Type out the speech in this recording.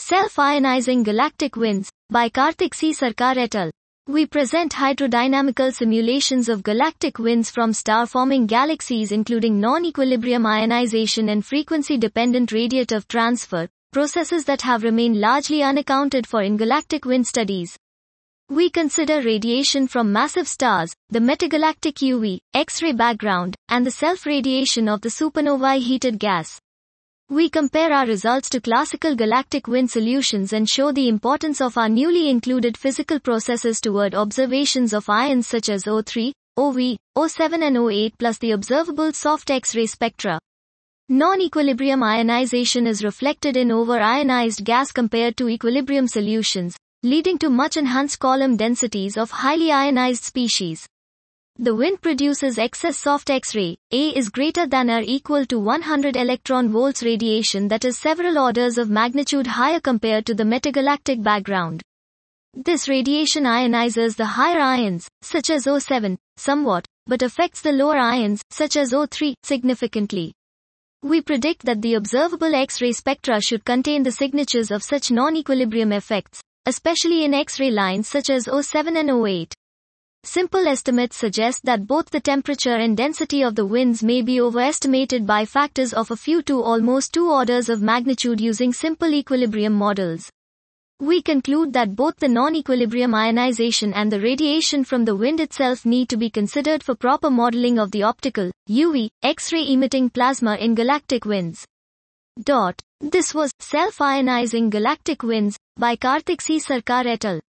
Self-ionizing galactic winds, by Karthik C. Sarkar et al. We present hydrodynamical simulations of galactic winds from star-forming galaxies including non-equilibrium ionization and frequency-dependent radiative transfer, processes that have remained largely unaccounted for in galactic wind studies. We consider radiation from massive stars, the metagalactic UV, X-ray background, and the self-radiation of the supernovae heated gas. We compare our results to classical galactic wind solutions and show the importance of our newly included physical processes toward observations of ions such as O3, OV, O7 and O8 plus the observable soft X-ray spectra. Non-equilibrium ionization is reflected in over-ionized gas compared to equilibrium solutions, leading to much enhanced column densities of highly ionized species. The wind produces excess soft X-ray, A is greater than or equal to 100 electron volts radiation, that is several orders of magnitude higher compared to the metagalactic background. This radiation ionizes the higher ions, such as O7, somewhat, but affects the lower ions, such as O3, significantly. We predict that the observable X-ray spectra should contain the signatures of such non-equilibrium effects, especially in X-ray lines such as O7 and O8. Simple estimates suggest that both the temperature and density of the winds may be overestimated by factors of a few to almost 2 orders of magnitude using simple equilibrium models. We conclude that both the non-equilibrium ionization and the radiation from the wind itself need to be considered for proper modeling of the optical, UV, X-ray emitting plasma in galactic winds. This was Self-Ionizing Galactic Winds by Karthik C. Sarkar et al.